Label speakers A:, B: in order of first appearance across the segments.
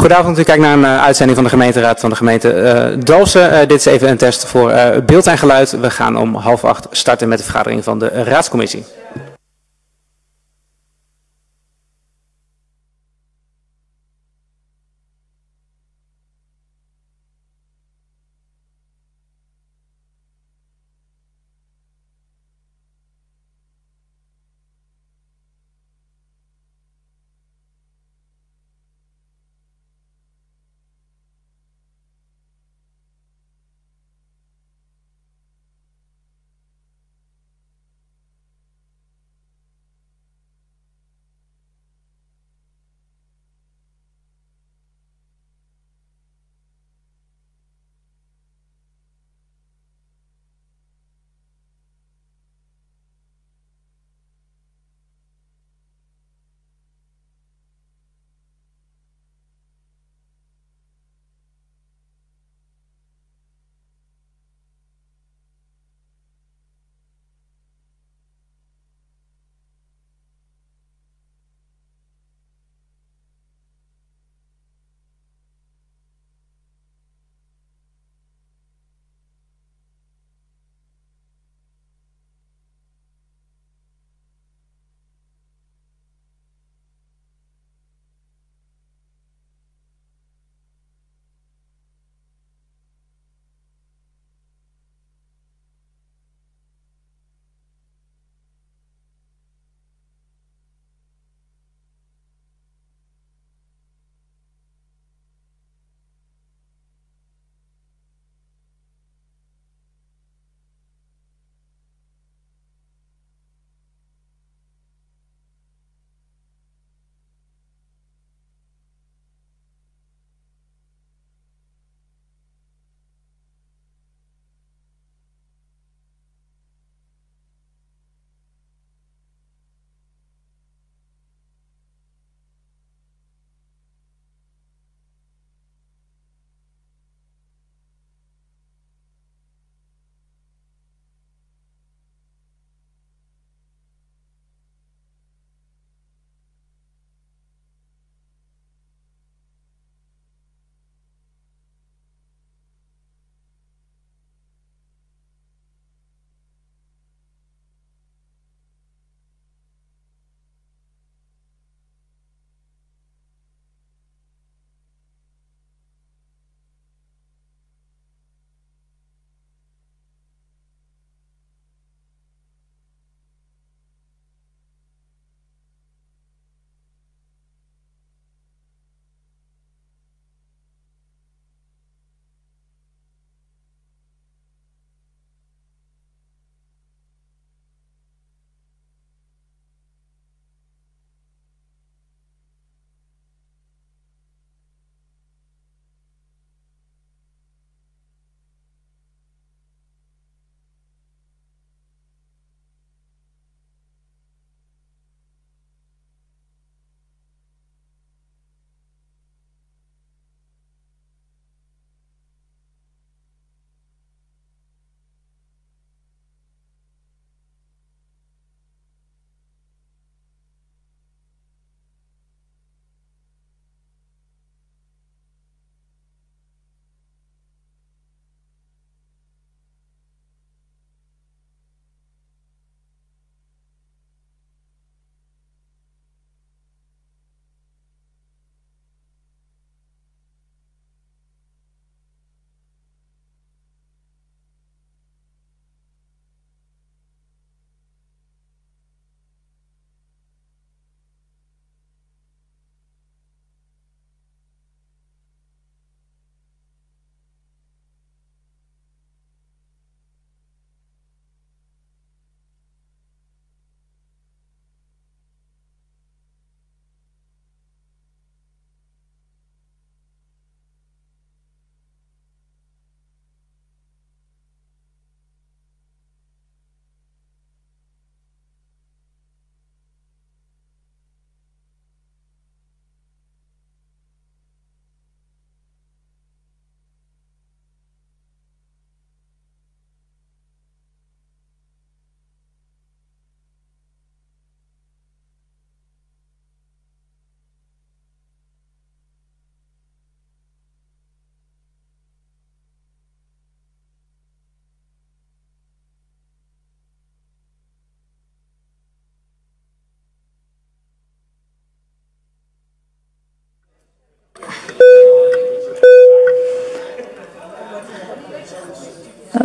A: Goedenavond, u kijkt naar een uitzending van de gemeenteraad van de gemeente Dalfsen. Dit is even een test voor beeld en geluid. We gaan om 7:30 starten met de vergadering van de raadscommissie.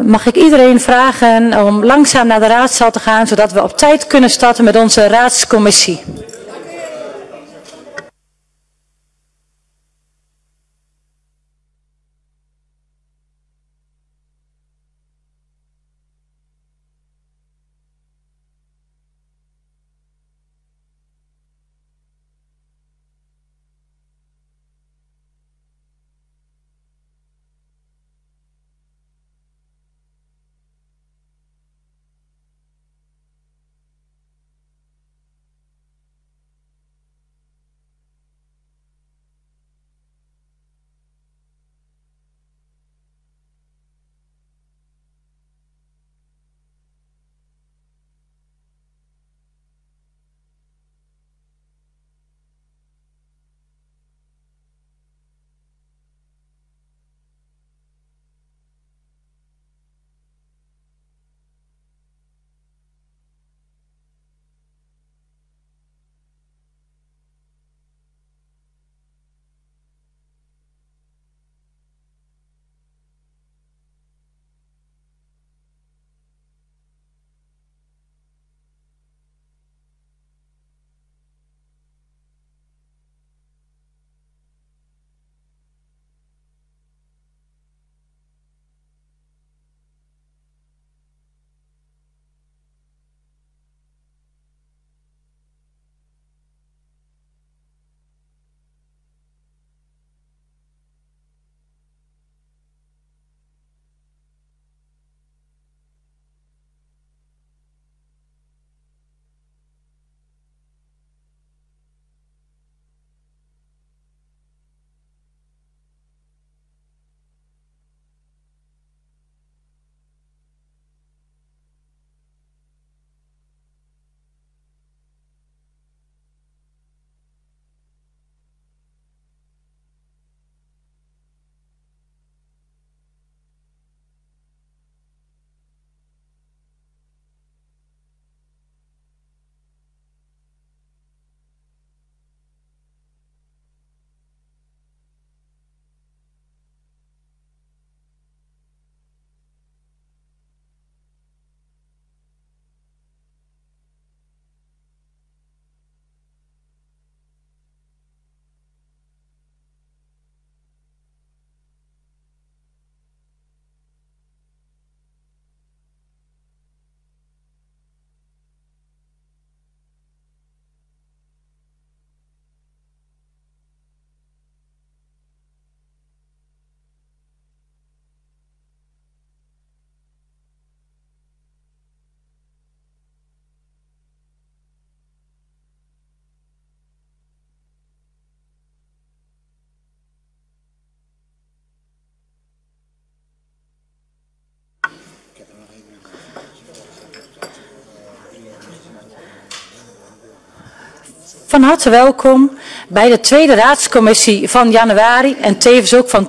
B: mag ik iedereen vragen om langzaam naar de raadzaal te gaan, zodat we op tijd kunnen starten met onze raadscommissie. Van harte welkom bij de tweede raadscommissie van januari en tevens ook van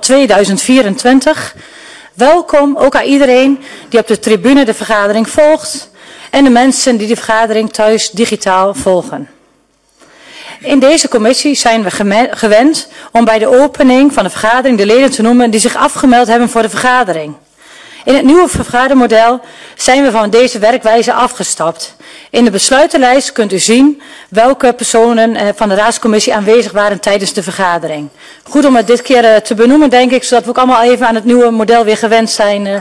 B: 2024. Welkom ook aan iedereen die op de tribune de vergadering volgt en de mensen die de vergadering thuis digitaal volgen. In deze commissie zijn we gewend om bij de opening van de vergadering de leden te noemen die zich afgemeld hebben voor de vergadering. In het nieuwe vergadermodel zijn we van deze werkwijze afgestapt. In de besluitenlijst kunt u zien welke personen van de raadscommissie aanwezig waren tijdens de vergadering. Goed om het dit keer te benoemen, denk ik, zodat we ook allemaal even aan het nieuwe model weer gewend zijn.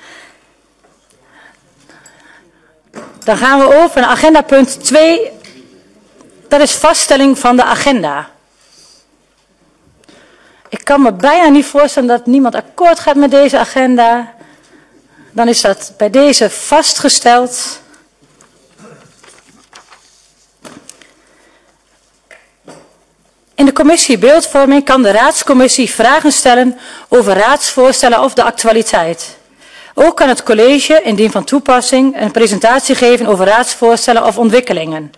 B: Dan gaan we over naar agenda punt 2. Dat is vaststelling van de agenda. Ik kan me bijna niet voorstellen dat niemand akkoord gaat met deze agenda. Dan is dat bij deze vastgesteld. In de commissie beeldvorming kan de raadscommissie vragen stellen over raadsvoorstellen of de actualiteit. Ook kan het college, indien van toepassing, een presentatie geven over raadsvoorstellen of ontwikkelingen.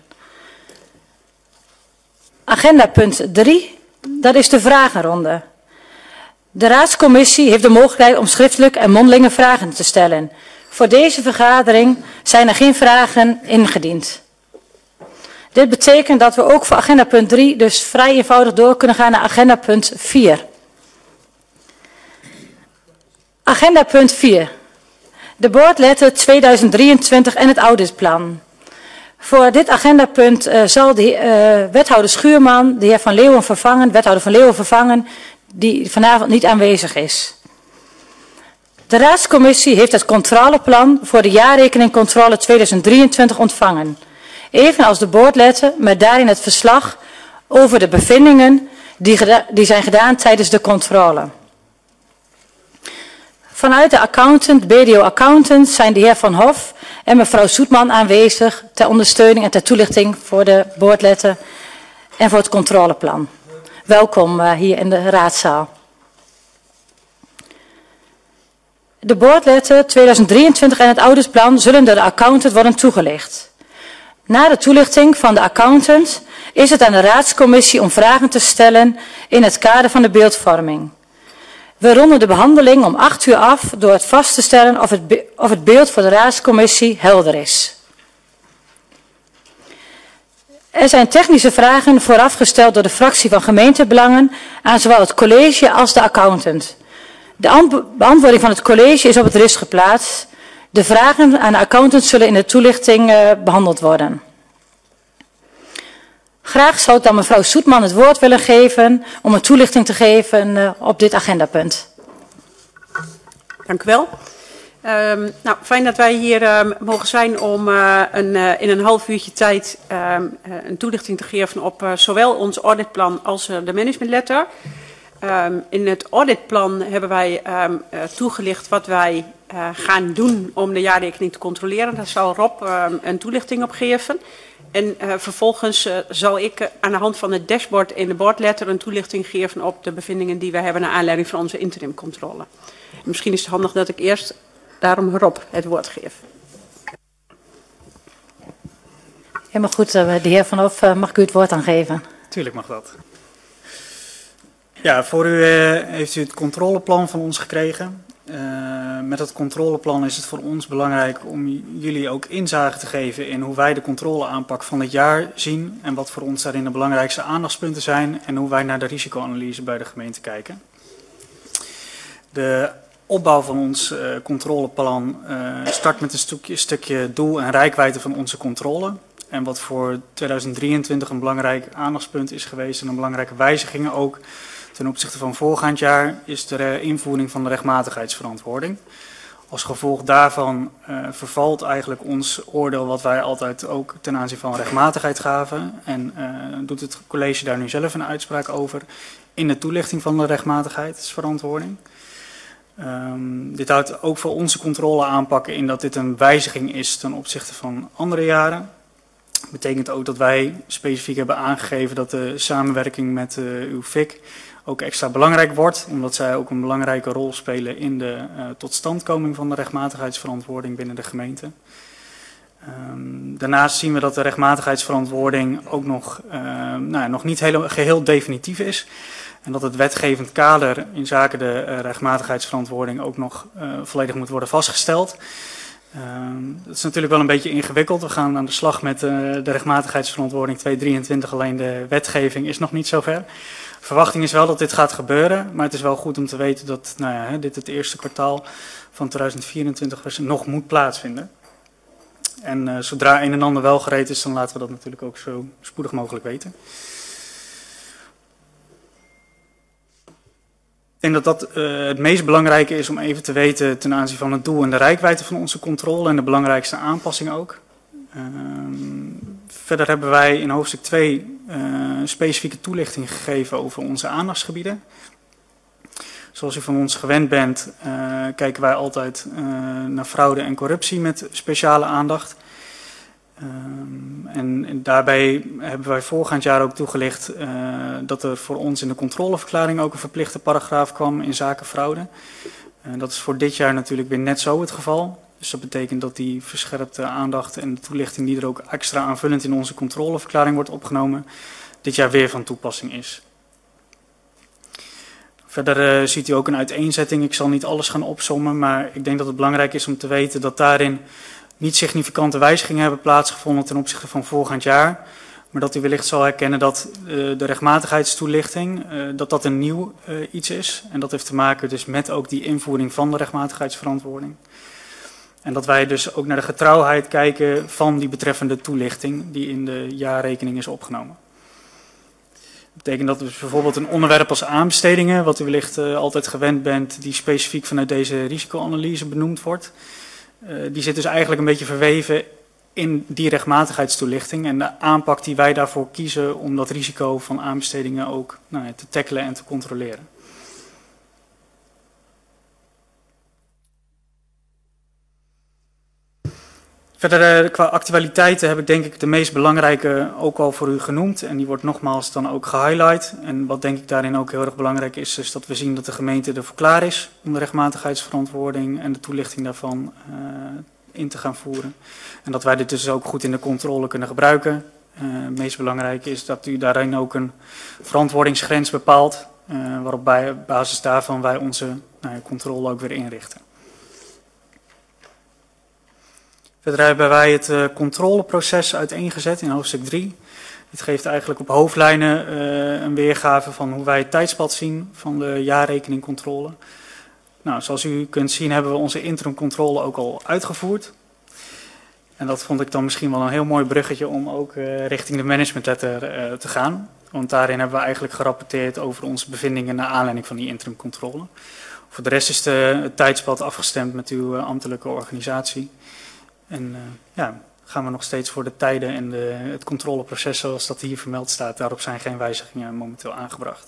B: Agenda punt 3, dat is de vragenronde. De raadscommissie heeft de mogelijkheid om schriftelijk en mondelinge vragen te stellen. Voor deze vergadering zijn er geen vragen ingediend. Dit betekent dat we ook voor agenda punt 3 dus vrij eenvoudig door kunnen gaan naar agenda punt 4. Agenda punt 4. De boordletter 2023 en het auditplan. Voor dit agendapunt zal de wethouder Schuurman de heer Van Leeuwen vervangen, wethouder Van Leeuwen vervangen, die vanavond niet aanwezig is. De raadscommissie heeft het controleplan voor de jaarrekeningcontrole 2023 ontvangen. Evenals de boordletter met daarin het verslag over de bevindingen die zijn gedaan tijdens de controle. Vanuit de accountant, BDO Accountant, zijn de heer Van Hof en mevrouw Soetman aanwezig ter ondersteuning en ter toelichting voor de boordletter en voor het controleplan. Welkom hier in de raadzaal. De boordletter 2023 en het auditplan zullen door de accountant worden toegelicht. Na de toelichting van de accountant is het aan de raadscommissie om vragen te stellen in het kader van de beeldvorming. We ronden de behandeling om 8 uur af door het vast te stellen of het beeld voor de raadscommissie helder is. Er zijn technische vragen voorafgesteld door de fractie van gemeentebelangen aan zowel het college als de accountant. De beantwoording van het college is op het RIS geplaatst. De vragen aan de accountant zullen in de toelichting behandeld worden. Graag zou ik dan mevrouw Soetman het woord willen geven om een toelichting te geven op dit agendapunt.
C: Dank u wel. Nou, fijn dat wij hier mogen zijn om in een half uurtje tijd een toelichting te geven op zowel ons auditplan als de managementletter. In het auditplan hebben wij toegelicht wat wij gaan doen om de jaarrekening te controleren. Daar zal Rob een toelichting op geven. En vervolgens zal ik aan de hand van het dashboard in de boordletter een toelichting geven op de bevindingen die we hebben naar aanleiding van onze interimcontrole. Misschien is het handig dat ik eerst daarom Rob het woord geef.
B: Helemaal goed, de heer Van Hof, mag ik u het woord aangeven?
D: Tuurlijk mag dat. Ja, voor u heeft u het controleplan van ons gekregen. Met het controleplan is het voor ons belangrijk om jullie ook inzage te geven in hoe wij de controleaanpak van dit jaar zien en wat voor ons daarin de belangrijkste aandachtspunten zijn en hoe wij naar de risicoanalyse bij de gemeente kijken. De opbouw van ons controleplan start met een stukje doel en reikwijdte van onze controle. En wat voor 2023 een belangrijk aandachtspunt is geweest en een belangrijke wijziging ook ten opzichte van voorgaand jaar is de invoering van de rechtmatigheidsverantwoording. Als gevolg daarvan vervalt eigenlijk ons oordeel wat wij altijd ook ten aanzien van rechtmatigheid gaven. En doet het college daar nu zelf een uitspraak over in de toelichting van de rechtmatigheidsverantwoording. Dit houdt ook voor onze controle aanpakken in dat dit een wijziging is ten opzichte van andere jaren. Dat betekent ook dat wij specifiek hebben aangegeven dat de samenwerking met uw FIC ook extra belangrijk wordt, omdat zij ook een belangrijke rol spelen in de totstandkoming van de rechtmatigheidsverantwoording binnen de gemeente. Daarnaast zien we dat de rechtmatigheidsverantwoording ook nog niet geheel definitief is. En dat het wetgevend kader in zaken de rechtmatigheidsverantwoording ook nog volledig moet worden vastgesteld. Dat is natuurlijk wel een beetje ingewikkeld. We gaan aan de slag met de rechtmatigheidsverantwoording 2023, alleen de wetgeving is nog niet zover. Verwachting is wel dat dit gaat gebeuren, maar het is wel goed om te weten dat dit het eerste kwartaal van 2024 nog moet plaatsvinden. En zodra een en ander wel gereed is, dan laten we dat natuurlijk ook zo spoedig mogelijk weten. Ik denk dat dat het meest belangrijke is om even te weten ten aanzien van het doel en de reikwijdte van onze controle en de belangrijkste aanpassing ook. Verder hebben wij in hoofdstuk 2 specifieke toelichting gegeven over onze aandachtsgebieden. Zoals u van ons gewend bent, kijken wij altijd naar fraude en corruptie met speciale aandacht. En daarbij hebben wij voorgaand jaar ook toegelicht dat er voor ons in de controleverklaring ook een verplichte paragraaf kwam in zaken fraude. Dat is voor dit jaar natuurlijk weer net zo het geval. Dus dat betekent dat die verscherpte aandacht en de toelichting die er ook extra aanvullend in onze controleverklaring wordt opgenomen, dit jaar weer van toepassing is. Verder ziet u ook een uiteenzetting. Ik zal niet alles gaan opsommen, maar ik denk dat het belangrijk is om te weten dat daarin niet significante wijzigingen hebben plaatsgevonden ten opzichte van voorgaand jaar. Maar dat u wellicht zal herkennen dat de rechtmatigheidstoelichting, dat een nieuw iets is. En dat heeft te maken dus met ook die invoering van de rechtmatigheidsverantwoording. En dat wij dus ook naar de getrouwheid kijken van die betreffende toelichting die in de jaarrekening is opgenomen. Dat betekent dat dus bijvoorbeeld een onderwerp als aanbestedingen, wat u wellicht altijd gewend bent, die specifiek vanuit deze risicoanalyse benoemd wordt. Die zit dus eigenlijk een beetje verweven in die rechtmatigheidstoelichting en de aanpak die wij daarvoor kiezen om dat risico van aanbestedingen ook te tackelen en te controleren. Verder qua actualiteiten heb ik denk ik de meest belangrijke ook al voor u genoemd. En die wordt nogmaals dan ook gehighlight. En wat denk ik daarin ook heel erg belangrijk is, is dat we zien dat de gemeente ervoor klaar is om de rechtmatigheidsverantwoording en de toelichting daarvan in te gaan voeren. En dat wij dit dus ook goed in de controle kunnen gebruiken. Het meest belangrijke is dat u daarin ook een verantwoordingsgrens bepaalt, waarop op basis daarvan wij onze controle ook weer inrichten. Verder hebben wij het controleproces uiteengezet in hoofdstuk 3. Dit geeft eigenlijk op hoofdlijnen een weergave van hoe wij het tijdspad zien van de jaarrekeningcontrole. Nou, zoals u kunt zien hebben we onze interimcontrole ook al uitgevoerd. En dat vond ik dan misschien wel een heel mooi bruggetje om ook richting de managementletter te gaan. Want daarin hebben we eigenlijk gerapporteerd over onze bevindingen naar aanleiding van die interimcontrole. Voor de rest is het tijdspad afgestemd met uw ambtelijke organisatie. En gaan we nog steeds voor de tijden en het controleproces zoals dat hier vermeld staat. Daarop zijn geen wijzigingen momenteel aangebracht.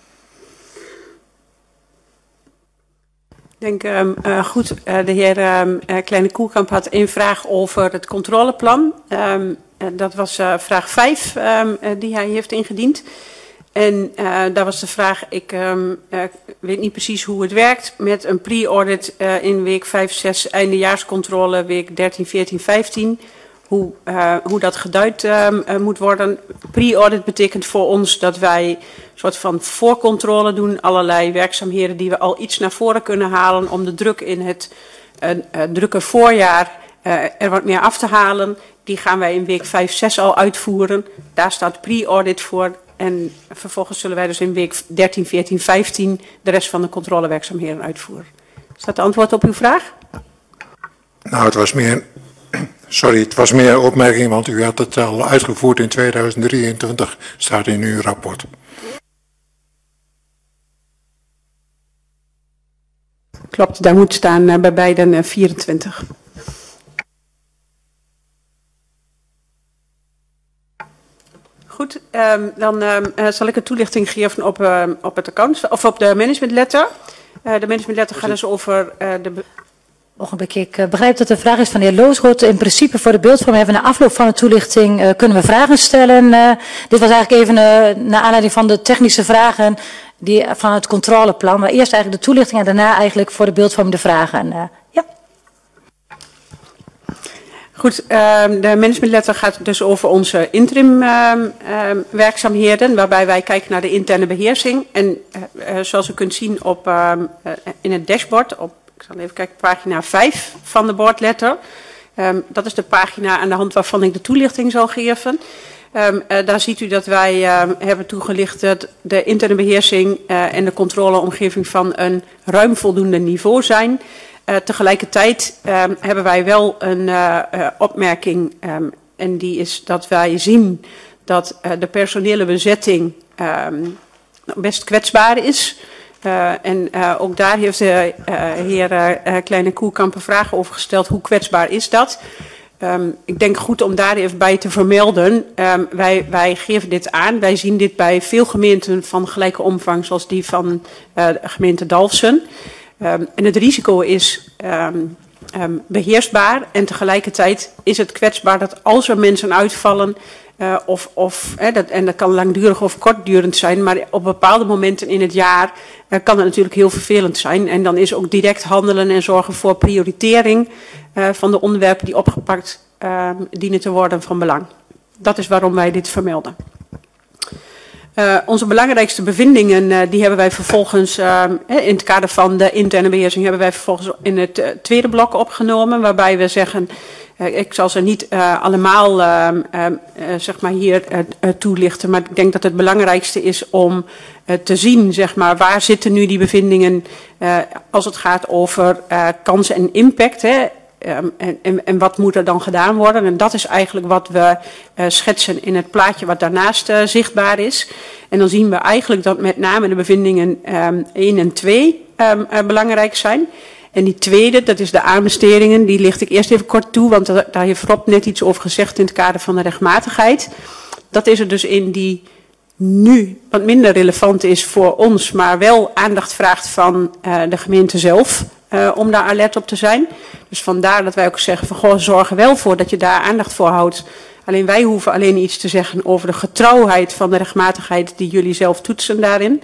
C: Ik denk goed, de heer Kleine Koelkamp had een vraag over het controleplan. Dat was vraag 5 die hij heeft ingediend. En daar was de vraag, ik weet niet precies hoe het werkt met een pre-audit in week 5, 6, eindejaarscontrole, week 13, 14, 15. Hoe dat geduid moet worden. Pre-audit betekent voor ons dat wij een soort van voorcontrole doen. Allerlei werkzaamheden die we al iets naar voren kunnen halen om de druk in het drukke voorjaar er wat meer af te halen. Die gaan wij in week 5, 6 al uitvoeren. Daar staat pre-audit voor. En vervolgens zullen wij dus in week 13, 14, 15 de rest van de controlewerkzaamheden uitvoeren. Is dat de antwoord op uw vraag?
E: Nou, het was meer een opmerking, want u had het al uitgevoerd in 2023, staat in uw rapport.
C: Klopt, daar moet staan bij beiden 24. Goed, dan zal ik een toelichting geven op het account, of op de managementletter. De managementletter gaat dus over de...
B: Ogenblik, ik begrijp dat de vraag is van de heer Loosrood. In principe voor de beeldvorming hebben we na afloop van de toelichting kunnen we vragen stellen. Dit was eigenlijk even naar aanleiding van de technische vragen die van het controleplan. Maar eerst eigenlijk de toelichting en daarna eigenlijk voor de beeldvorming de vragen. Ja. Goed, de managementletter gaat dus over onze interim werkzaamheden, waarbij wij kijken naar de interne beheersing. En zoals u kunt zien in het dashboard, ik zal even kijken, pagina 5 van de boardletter. Dat is de pagina aan de hand waarvan ik de toelichting zal geven. Daar ziet u dat wij hebben toegelicht dat de interne beheersing en de controleomgeving van een ruim voldoende niveau zijn. Tegelijkertijd hebben wij wel een opmerking en die is dat wij zien dat de personele bezetting best kwetsbaar is. En ook daar heeft de heer Kleine Koelkamp een vraag over gesteld. Hoe kwetsbaar is dat? Ik denk goed om daar even bij te vermelden. Wij geven dit aan. Wij zien dit bij veel gemeenten van gelijke omvang zoals die van de gemeente Dalfsen. En het risico is beheersbaar en tegelijkertijd is het kwetsbaar dat als er mensen uitvallen, en dat kan langdurig of kortdurend zijn, maar op bepaalde momenten in het jaar kan het natuurlijk heel vervelend zijn. En dan is ook direct handelen en zorgen voor prioritering van de onderwerpen die opgepakt dienen te worden van belang. Dat is waarom wij dit vermelden. Onze belangrijkste bevindingen die hebben wij vervolgens in het kader van de interne beheersing hebben wij vervolgens in het tweede blok opgenomen, waarbij we zeggen, ik zal ze niet allemaal zeg maar hier toelichten, maar ik denk dat het belangrijkste is om te zien, zeg maar, waar zitten nu die bevindingen als het gaat over kansen en impact.
C: En wat moet er dan gedaan worden? En dat is eigenlijk wat we schetsen in het plaatje wat daarnaast zichtbaar is. En dan zien we eigenlijk dat met name de bevindingen 1 en 2 belangrijk zijn. En die tweede, dat is de aanbestedingen, die licht ik eerst even kort toe, want daar heeft Rob net iets over gezegd in het kader van de rechtmatigheid. Dat is er dus in die nu wat minder relevant is voor ons, maar wel aandacht vraagt van de gemeente zelf, om daar alert op te zijn. Dus vandaar dat wij ook zeggen van, goh, zorg er wel voor dat je daar aandacht voor houdt. Alleen wij hoeven alleen iets te zeggen over de getrouwheid van de rechtmatigheid die jullie zelf toetsen daarin.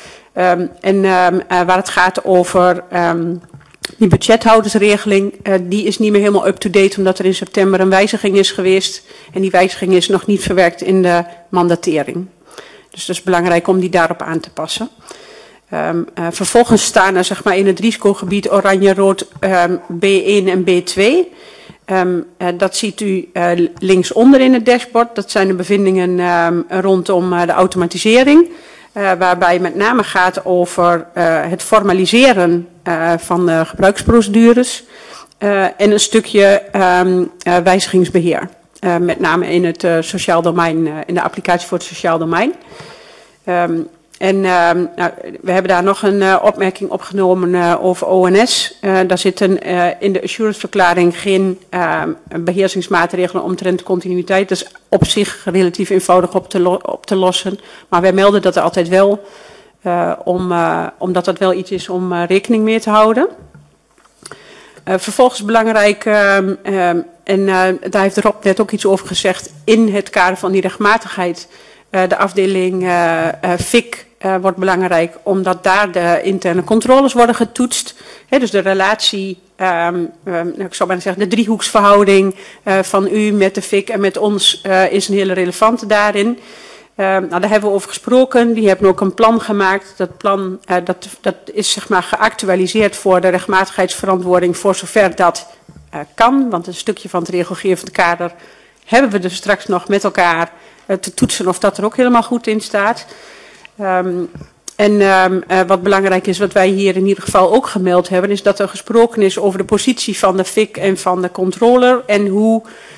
C: Waar het gaat over die budgethoudersregeling, die is niet meer helemaal up-to-date, omdat er in september een wijziging is geweest. En die wijziging is nog niet verwerkt in de mandatering. Dus het is belangrijk om die daarop aan te passen. Vervolgens staan er zeg maar, in het risicogebied oranje-rood B1 en B2. Dat ziet u linksonder in het dashboard. Dat zijn de bevindingen rondom de automatisering. Waarbij met name gaat over het formaliseren van de gebruiksprocedures. En een stukje wijzigingsbeheer. Met name in het sociaal domein, in de applicatie voor het sociaal domein. We hebben daar nog een opmerking opgenomen over ONS. Daar zitten in de assuranceverklaring geen beheersingsmaatregelen omtrent continuïteit. Dat is op zich relatief eenvoudig op te lossen. Maar wij melden dat er altijd wel, omdat dat wel iets is om rekening mee te houden. Vervolgens belangrijk, daar heeft Rob net ook iets over gezegd, in het kader van die rechtmatigheid, de afdeling FIC wordt belangrijk, omdat daar de interne controles worden getoetst. Dus de relatie, ik zou bijna zeggen, de driehoeksverhouding van u met de FIC en met ons is een hele relevante daarin. Daar hebben we over gesproken. Die hebben ook een plan gemaakt. Dat plan dat is zeg maar geactualiseerd voor de rechtmatigheidsverantwoording voor zover dat kan. Want een stukje van het regelgevend kader hebben we dus straks nog met elkaar te toetsen of dat er ook helemaal goed in staat. Wat belangrijk is, wat wij hier in ieder geval ook gemeld hebben, is dat er gesproken is over de positie van de FIC en van de controller en hoe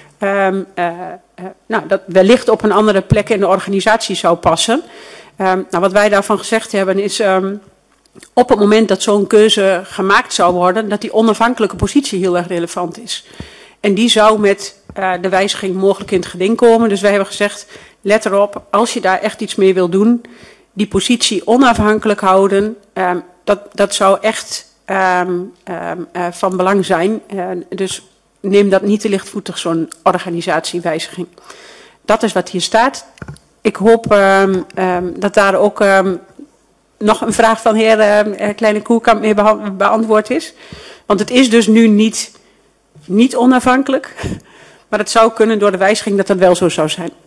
C: dat wellicht op een andere plek in de organisatie zou passen. Wat wij daarvan gezegd hebben is, op het moment dat zo'n keuze gemaakt zou worden, dat die onafhankelijke positie heel erg relevant is. En die zou met de wijziging mogelijk in het geding komen. Dus wij hebben gezegd, let erop, als je daar echt iets mee wil doen, die positie onafhankelijk houden, dat zou echt van belang zijn. Dus neem dat niet te lichtvoetig, zo'n organisatiewijziging. Dat is wat hier staat. Ik hoop dat daar ook nog een vraag van heer Kleine Koelkamp mee beantwoord is. Want het is dus nu niet onafhankelijk, maar het zou kunnen door de wijziging dat dat wel zo zou zijn.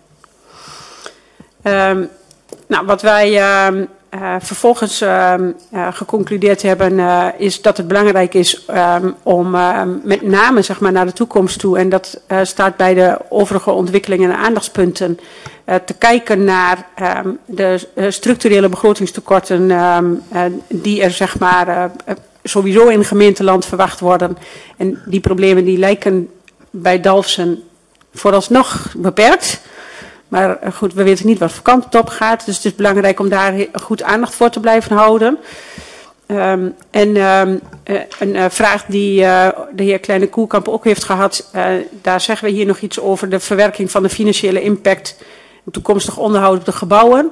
C: Wat wij vervolgens geconcludeerd hebben is dat het belangrijk is om met name zeg maar, naar de toekomst toe, en dat staat bij de overige ontwikkelingen en aandachtspunten, te kijken naar de structurele begrotingstekorten die er zeg maar, sowieso in gemeenteland verwacht worden. En die problemen die lijken bij Dalfsen vooralsnog beperkt. Maar goed, we weten niet wat voor kant het op gaat. Dus het is belangrijk om daar goed aandacht voor te blijven houden. Een vraag die de heer Kleine Koelkamp ook heeft gehad. Daar zeggen we hier nog iets over de verwerking van de financiële impact. Toekomstig onderhoud op de gebouwen.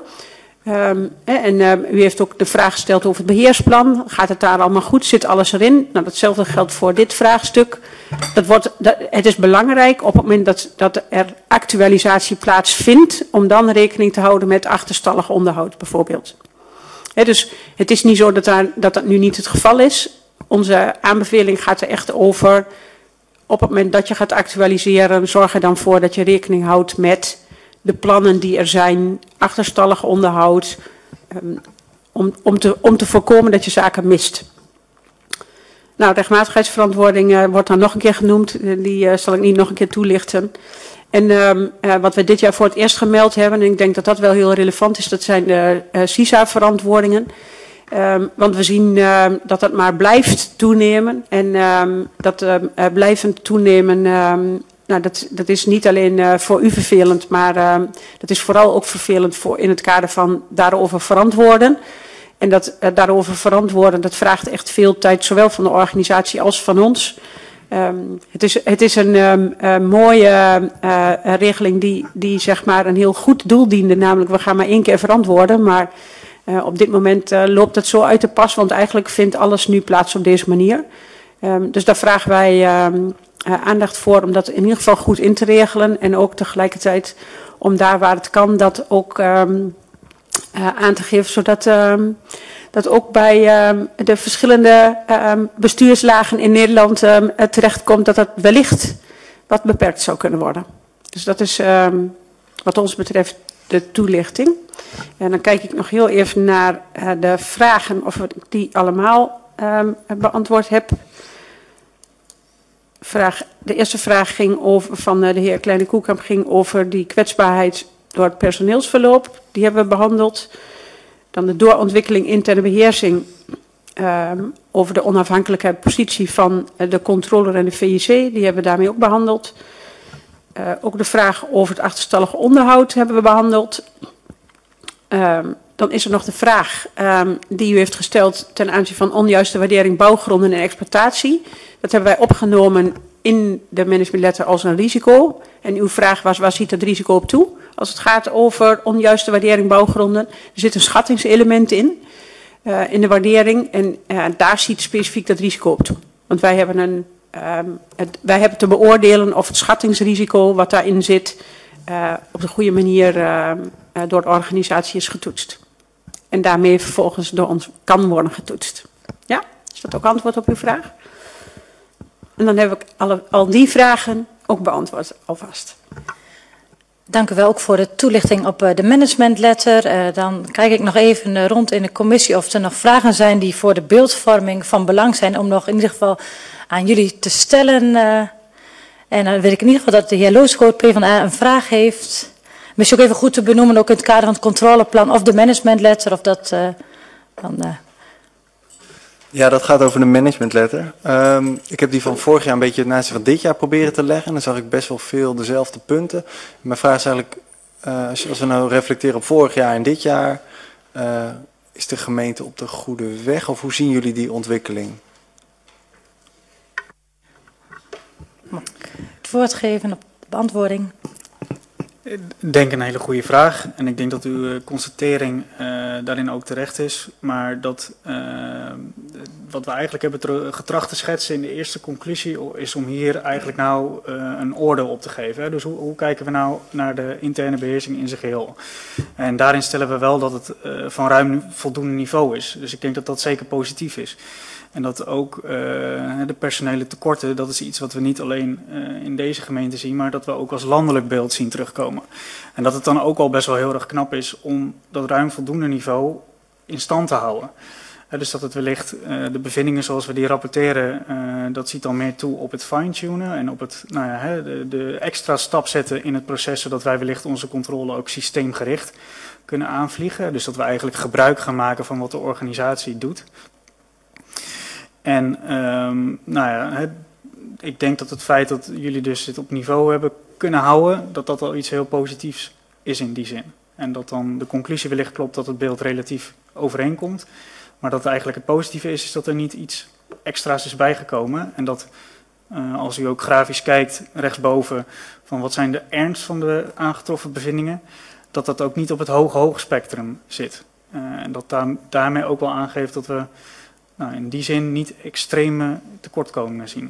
C: U heeft ook de vraag gesteld over het beheersplan. Gaat het daar allemaal goed? Zit alles erin? Nou, datzelfde geldt voor dit vraagstuk. Het is belangrijk op het moment dat er actualisatie plaatsvindt, om dan rekening te houden met achterstallig onderhoud bijvoorbeeld. Dus het is niet zo dat nu niet het geval is. Onze aanbeveling gaat er echt over, op het moment dat je gaat actualiseren, zorg er dan voor dat je rekening houdt met de plannen die er zijn, achterstallig onderhoud, om te voorkomen dat je zaken mist. Nou, rechtmatigheidsverantwoording wordt dan nog een keer genoemd. Die zal ik niet nog een keer toelichten. En wat we dit jaar voor het eerst gemeld hebben, en ik denk dat dat wel heel relevant is, dat zijn de CISA-verantwoordingen. Want we zien dat dat maar blijft toenemen. En dat blijvend toenemen, nou, dat is niet alleen voor u vervelend, maar dat is vooral ook vervelend voor in het kader van daarover verantwoorden. En dat daarover verantwoorden, dat vraagt echt veel tijd, zowel van de organisatie als van ons. Het is een mooie regeling die zeg maar een heel goed doel diende, namelijk we gaan maar 1 keer verantwoorden, maar op dit moment loopt het zo uit de pas, want eigenlijk vindt alles nu plaats op deze manier. Dus daar vragen wij aandacht voor om dat in ieder geval goed in te regelen en ook tegelijkertijd om daar waar het kan dat ook aan te geven, zodat dat ook bij de verschillende bestuurslagen in Nederland terechtkomt dat dat wellicht wat beperkt zou kunnen worden. Dus dat is wat ons betreft de toelichting. En dan kijk ik nog heel even naar de vragen, of ik die allemaal beantwoord heb. De eerste vraag ging over, van de heer Kleine Koekamp ging over die kwetsbaarheid door het personeelsverloop. Die hebben we behandeld. Dan de doorontwikkeling interne beheersing over de onafhankelijke positie van de controller en de VIC. Die hebben we daarmee ook behandeld. Ook de vraag over het achterstallig onderhoud hebben we behandeld. Dan is er nog de vraag die u heeft gesteld ten aanzien van onjuiste waardering bouwgronden en exploitatie. Dat hebben wij opgenomen in de managementletter als een risico. En uw vraag was, waar ziet het risico op toe? Als het gaat over onjuiste waardering bouwgronden. Er zit een schattingselement in de waardering. En daar ziet specifiek dat risico op toe. Want wij hebben wij hebben te beoordelen of het schattingsrisico wat daarin zit op de goede manier door de organisatie is getoetst. En daarmee vervolgens door ons kan worden getoetst. Ja, is dat ook antwoord op uw vraag? En dan heb ik al die vragen ook beantwoord alvast.
B: Dank u wel ook voor de toelichting op de managementletter. Dan kijk ik nog even rond in de commissie of er nog vragen zijn die voor de beeldvorming van belang zijn om nog in ieder geval aan jullie te stellen. En dan weet ik in ieder geval dat de heer Loosgoot PvdA een vraag heeft. Misschien ook even goed te benoemen, ook in het kader van het controleplan of de managementletter, of dat
F: Ja, dat gaat over de managementletter. Ik heb die van vorig jaar een beetje naast van dit jaar proberen te leggen. En dan zag ik best wel veel dezelfde punten. Mijn vraag is eigenlijk, als we nou reflecteren op vorig jaar en dit jaar, is de gemeente op de goede weg? Of hoe zien jullie die ontwikkeling?
B: Mag ik het woord geven op de beantwoording?
D: Ik denk een hele goede vraag. En ik denk dat uw constatering daarin ook terecht is. Maar dat wat we eigenlijk hebben getracht te schetsen in de eerste conclusie is om hier eigenlijk nou een oordeel op te geven. Hè? Dus hoe kijken we nou naar de interne beheersing in zijn geheel? En daarin stellen we wel dat het van ruim voldoende niveau is. Dus ik denk dat dat zeker positief is. En dat ook de personele tekorten, dat is iets wat we niet alleen in deze gemeente zien, maar dat we ook als landelijk beeld zien terugkomen. En dat het dan ook al best wel heel erg knap is om dat ruim voldoende niveau in stand te houden. Dus dat het wellicht de bevindingen zoals we die rapporteren, dat ziet dan meer toe op het fine-tunen en op het de extra stap zetten in het proces, zodat wij wellicht onze controle ook systeemgericht kunnen aanvliegen. Dus dat we eigenlijk gebruik gaan maken van wat de organisatie doet. En ik denk dat het feit dat jullie dus dit op niveau hebben kunnen houden, dat dat al iets heel positiefs is in die zin. En dat dan de conclusie wellicht klopt dat het beeld relatief overeenkomt. Maar dat eigenlijk het positieve is dat er niet iets extra's is bijgekomen. En dat als u ook grafisch kijkt rechtsboven van wat zijn de ernst van de aangetroffen bevindingen, dat dat ook niet op het hoog spectrum zit. En dat daarmee ook wel aangeeft dat we in die zin niet extreme tekortkomingen zien.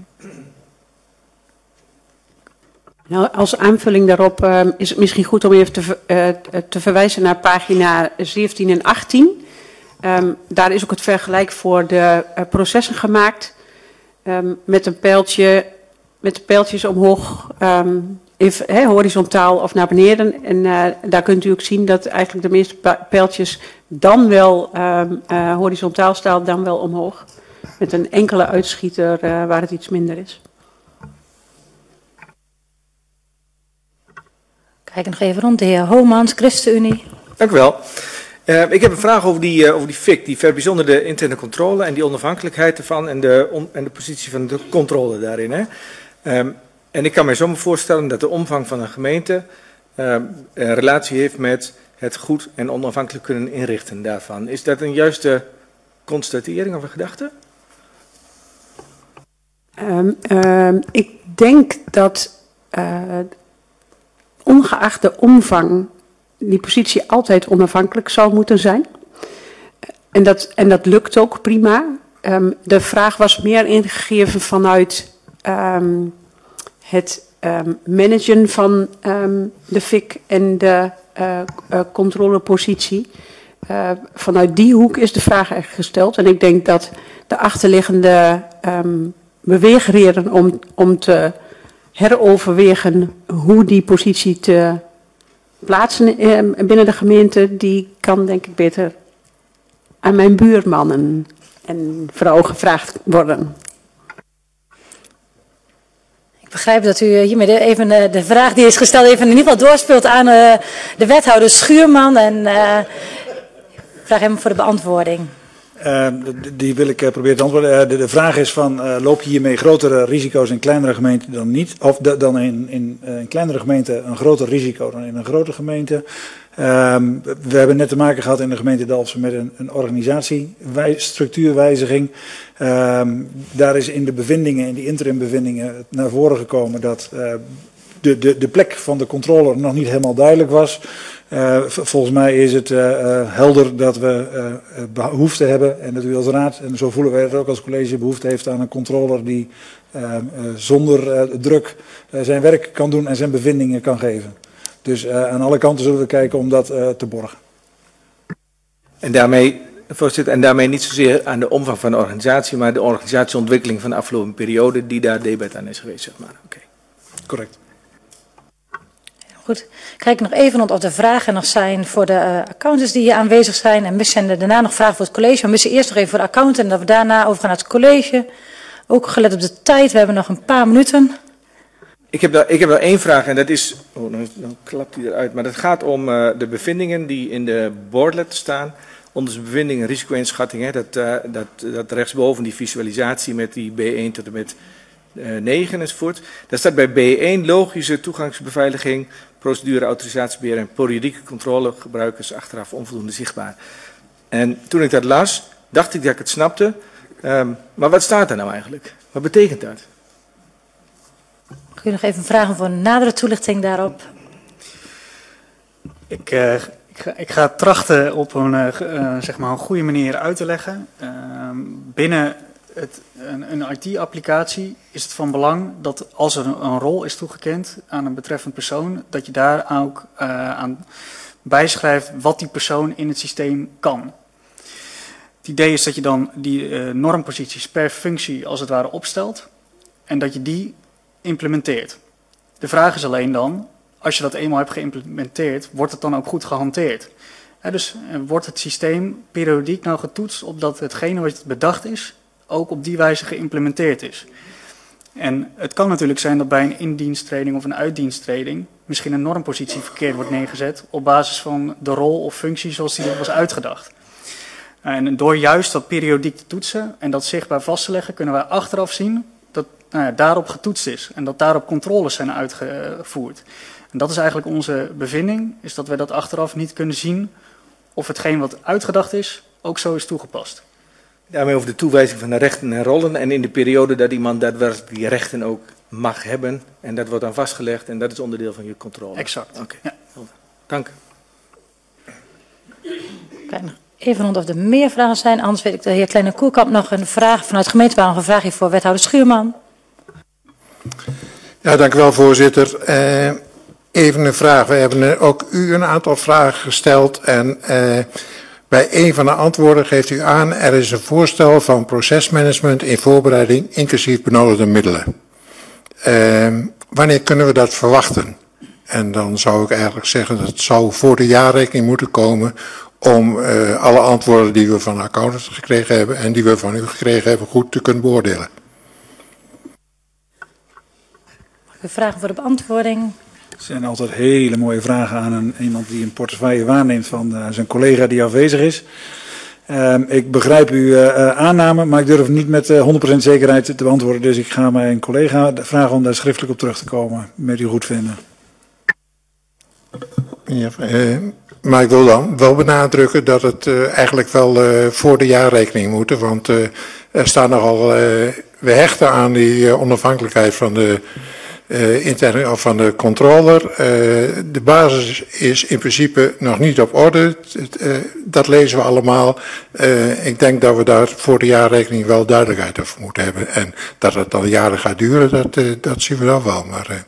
C: Nou, als aanvulling daarop is het misschien goed om even te verwijzen naar pagina 17 en 18. Daar is ook het vergelijk voor de processen gemaakt. Met een pijltje, met de pijltjes omhoog, horizontaal of naar beneden. En daar kunt u ook zien dat eigenlijk de meeste pijltjes dan wel horizontaal staan, dan wel omhoog. Met een enkele uitschieter waar het iets minder is.
B: Kijk nog even rond. De heer Homans, ChristenUnie.
G: Dank u wel. Ik heb een vraag over die FIC, die verbijzonderde interne controle en die onafhankelijkheid ervan en de positie van de controle daarin. Hè. En ik kan mij zomaar voorstellen dat de omvang van een gemeente een relatie heeft met het goed en onafhankelijk kunnen inrichten daarvan. Is dat een juiste constatering of een gedachte?
C: Ik denk dat ongeacht de omvang die positie altijd onafhankelijk zal moeten zijn. En dat lukt ook prima. De vraag was meer ingegeven vanuit het managen van de FIC en de controlepositie. Vanuit die hoek is de vraag eigenlijk gesteld. En ik denk dat de achterliggende beweegreden om te heroverwegen hoe die positie te plaatsen binnen de gemeente, die kan denk ik beter aan mijn buurmannen en vrouwen gevraagd worden.
B: Ik begrijp dat u hiermee even de vraag die is gesteld even in ieder geval doorspeelt aan de wethouder Schuurman. En ik vraag hem voor de beantwoording.
H: Die wil ik proberen te antwoorden. De vraag is van, loop je hiermee grotere risico's in kleinere gemeenten dan niet? Of dan in kleinere gemeenten een groter risico dan in een grote gemeente? We hebben net te maken gehad in de gemeente Dalfsen met een organisatiestructuurwijziging. Daar is in de bevindingen, in die interim bevindingen, naar voren gekomen dat de plek van de controller nog niet helemaal duidelijk was. Volgens mij is het helder dat we behoefte hebben, en dat u als raad, en zo voelen wij het ook als college, behoefte heeft aan een controller die zonder druk zijn werk kan doen en zijn bevindingen kan geven. Dus aan alle kanten zullen we kijken om dat te borgen.
G: En daarmee, voorzitter, en daarmee niet zozeer aan de omvang van de organisatie, maar de organisatieontwikkeling van de afgelopen periode die daar debat aan is geweest, zeg maar. Oké.
H: Correct.
B: Goed, kijk nog even of er vragen nog zijn voor de accountants die hier aanwezig zijn. En misschien er daarna nog vragen voor het college. Maar misschien eerst nog even voor de accountant en dat we daarna overgaan naar het college. Ook gelet op de tijd, we hebben nog een paar minuten.
G: Ik heb daar één vraag en dat is, dan klapt hij eruit, maar dat gaat om de bevindingen die in de boardlet staan. Onder de bevindingen risico-inschatting, dat rechtsboven die visualisatie met die B1 tot en met 9 enzovoort. Daar staat bij B1 logische toegangsbeveiliging, procedure, autorisatiebeheer en periodieke controle, gebruikers achteraf onvoldoende zichtbaar. En toen ik dat las, dacht ik dat ik het snapte, maar wat staat er nou eigenlijk? Wat betekent dat?
B: Kun je nog even vragen voor een nadere toelichting daarop?
D: Ik ga trachten op zeg maar een goede manier uit te leggen. Binnen een IT-applicatie is het van belang dat als er een rol is toegekend aan een betreffend persoon, dat je daar ook aan bijschrijft wat die persoon in het systeem kan. Het idee is dat je dan die normposities per functie als het ware opstelt en dat je die implementeert. De vraag is alleen dan, als je dat eenmaal hebt geïmplementeerd, wordt het dan ook goed gehanteerd? Dus wordt het systeem periodiek nou getoetst op dat hetgene wat bedacht is, ook op die wijze geïmplementeerd is. En het kan natuurlijk zijn dat bij een indiensttreding of een uitdiensttreding misschien een normpositie verkeerd wordt neergezet op basis van de rol of functie zoals die was uitgedacht. En door juist dat periodiek te toetsen en dat zichtbaar vast te leggen, kunnen wij achteraf zien dat daarop getoetst is en dat daarop controles zijn uitgevoerd. En dat is eigenlijk onze bevinding, is dat wij dat achteraf niet kunnen zien of hetgeen wat uitgedacht is ook zo is toegepast.
G: Daarmee over de toewijzing van de rechten en rollen en in de periode dat iemand daadwerkelijk die rechten ook mag hebben. En dat wordt dan vastgelegd en dat is onderdeel van je controle.
D: Exact.
G: Oké.
D: Ja.
G: Dank.
B: Kijk nog even rond of er meer vragen zijn. Anders weet ik de heer Kleine Koerkamp nog een vraag vanuit gemeentebouw. Een vraag hier voor wethouder Schuurman.
E: Ja, dank u wel, voorzitter. Even een vraag. We hebben ook u een aantal vragen gesteld en bij een van de antwoorden geeft u aan, er is een voorstel van procesmanagement in voorbereiding, inclusief benodigde middelen. Wanneer kunnen we dat verwachten? En dan zou ik eigenlijk zeggen, dat het zou voor de jaarrekening moeten komen om alle antwoorden die we van de accountants gekregen hebben en die we van u gekregen hebben goed te kunnen beoordelen.
B: Mag ik u vragen voor de beantwoording?
H: Het zijn altijd hele mooie vragen aan iemand die een portefeuille waarneemt van zijn collega die afwezig is. Ik begrijp uw aanname, maar ik durf niet met 100% zekerheid te beantwoorden. Dus ik ga mijn collega vragen om daar schriftelijk op terug te komen, met uw goedvinden.
E: Ja, maar ik wil dan wel benadrukken dat het eigenlijk wel voor de jaarrekening moet. Want er staan nogal, we hechten aan die onafhankelijkheid van de interne of van de controller. De basis is in principe nog niet op orde. Dat lezen we allemaal. Ik denk dat we daar voor de jaarrekening wel duidelijkheid over moeten hebben. En dat het dan jaren gaat duren, dat zien we dan wel. Maar,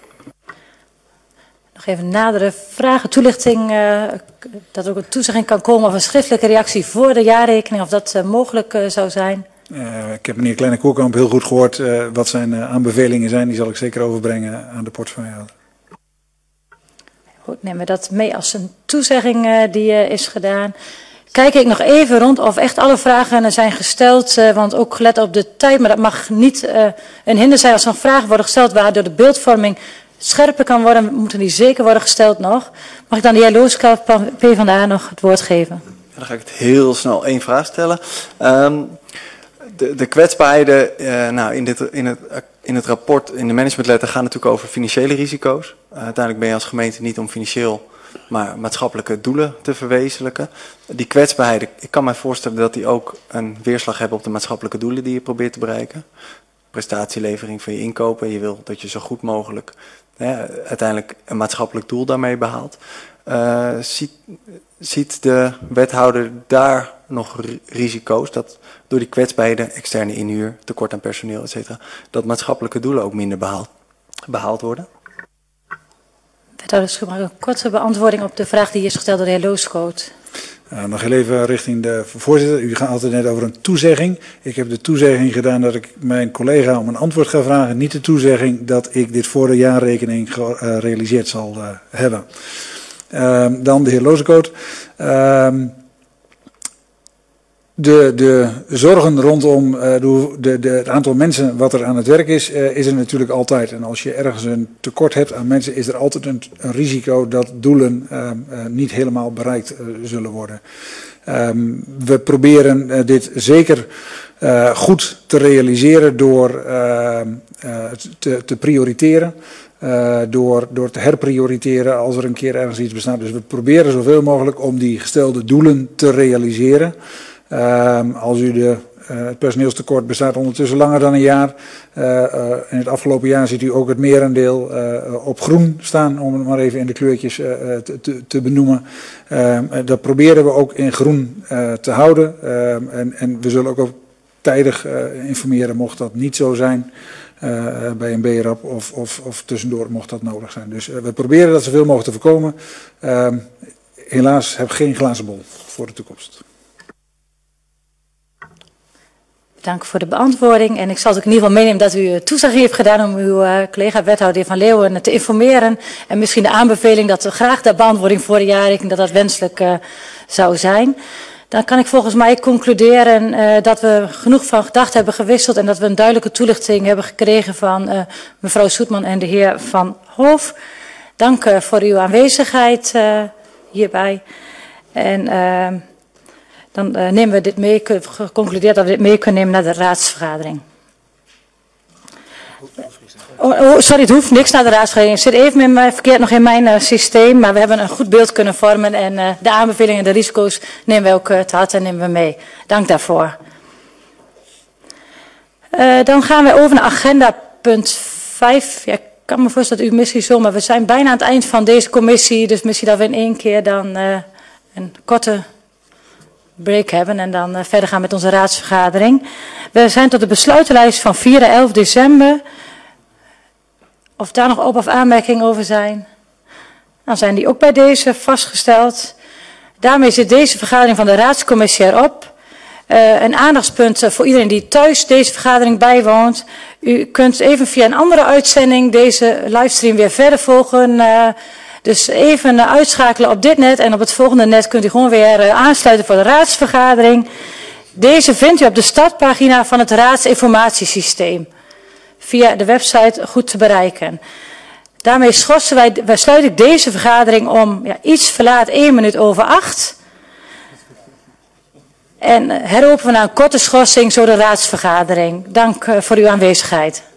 B: Nog even nadere vragen, toelichting, dat er ook een toezegging kan komen of een schriftelijke reactie voor de jaarrekening, of dat mogelijk zou zijn.
H: Ik heb meneer Kleine-Koerkamp heel goed gehoord wat zijn aanbevelingen zijn. Die zal ik zeker overbrengen aan de portefeuillehouder.
B: Goed, nemen we dat mee als een toezegging die is gedaan. Kijk ik nog even rond of echt alle vragen zijn gesteld, want ook gelet op de tijd, maar dat mag niet een hinder zijn als er vragen worden gesteld waardoor de beeldvorming scherper kan worden, moeten die zeker worden gesteld nog. Mag ik dan de heer Looskamp van PvdA nog het woord geven?
F: Ja, dan ga ik het heel snel één vraag stellen. De kwetsbaarheden nou, in het rapport, in de managementletter, gaan natuurlijk over financiële risico's. Uiteindelijk ben je als gemeente niet om financieel, maar maatschappelijke doelen te verwezenlijken. Die kwetsbaarheden, ik kan mij voorstellen dat die ook een weerslag hebben op de maatschappelijke doelen die je probeert te bereiken. Prestatielevering van je inkopen. Je wil dat je zo goed mogelijk uiteindelijk een maatschappelijk doel daarmee behaalt. Ziet de wethouder daar nog risico's dat door die kwetsbaarheden, externe inhuur, tekort aan personeel, etc., dat maatschappelijke doelen ook minder behaald worden?
B: Wethouder Schumacher, een korte beantwoording op de vraag die is gesteld door de heer Looskoot.
H: Nog heel even richting de voorzitter. U gaat altijd net over een toezegging. Ik heb de toezegging gedaan dat ik mijn collega om een antwoord ga vragen. Niet de toezegging dat ik dit voor de jaarrekening gerealiseerd zal hebben. Dan de heer Loosikoot. De zorgen rondom het aantal mensen wat er aan het werk is er natuurlijk altijd. En als je ergens een tekort hebt aan mensen, is er altijd een risico dat doelen niet helemaal bereikt zullen worden. We proberen dit zeker goed te realiseren door te prioriteren. Door te herprioriteren als er een keer ergens iets bestaat. Dus we proberen zoveel mogelijk om die gestelde doelen te realiseren. Als u het personeelstekort bestaat ondertussen langer dan een jaar. In het afgelopen jaar ziet u ook het merendeel op groen staan, om het maar even in de kleurtjes te benoemen. Dat proberen we ook in groen te houden. En we zullen ook tijdig informeren mocht dat niet zo zijn. Bij een BRAP of tussendoor mocht dat nodig zijn. Dus we proberen dat zoveel mogelijk te voorkomen. Helaas heb ik geen glazen bol voor de toekomst.
B: Dank voor de beantwoording. En ik zal het ook in ieder geval meenemen dat u toezegging heeft gedaan om uw collega wethouder heer Van Leeuwen te informeren. En misschien de aanbeveling dat we graag de beantwoording voor de jaarrekening dat wenselijk zou zijn. Dan kan ik volgens mij concluderen dat we genoeg van gedachten hebben gewisseld en dat we een duidelijke toelichting hebben gekregen van mevrouw Soetman en de heer Van Hoof. Dank voor uw aanwezigheid hierbij. En dan nemen we dit mee, geconcludeerd dat we dit mee kunnen nemen naar de raadsvergadering. Sorry, het hoeft niks naar de raadsvergadering. Ik zit even verkeerd nog in mijn systeem, maar we hebben een goed beeld kunnen vormen en de aanbevelingen en de risico's nemen we ook te harte en nemen we mee. Dank daarvoor. Dan gaan we over naar agenda punt 5. Ja, ik kan me voorstellen dat u misschien zo, maar we zijn bijna aan het eind van deze commissie, dus misschien dat we in één keer dan een korte break hebben en dan verder gaan met onze raadsvergadering. We zijn tot de besluitenlijst van 4 en 11 december. Of daar nog op- of aanmerkingen over zijn? Dan zijn die ook bij deze vastgesteld. Daarmee zit deze vergadering van de raadscommissie erop. Een aandachtspunt voor iedereen die thuis deze vergadering bijwoont. U kunt even via een andere uitzending deze livestream weer verder volgen. Dus even uitschakelen op dit net en op het volgende net kunt u gewoon weer aansluiten voor de raadsvergadering. Deze vindt u op de startpagina van het raadsinformatiesysteem. Via de website goed te bereiken. Daarmee sluit ik deze vergadering om iets verlaat 1 minuut over 8. En heropenen we na een korte schorsing zo de raadsvergadering. Dank voor uw aanwezigheid.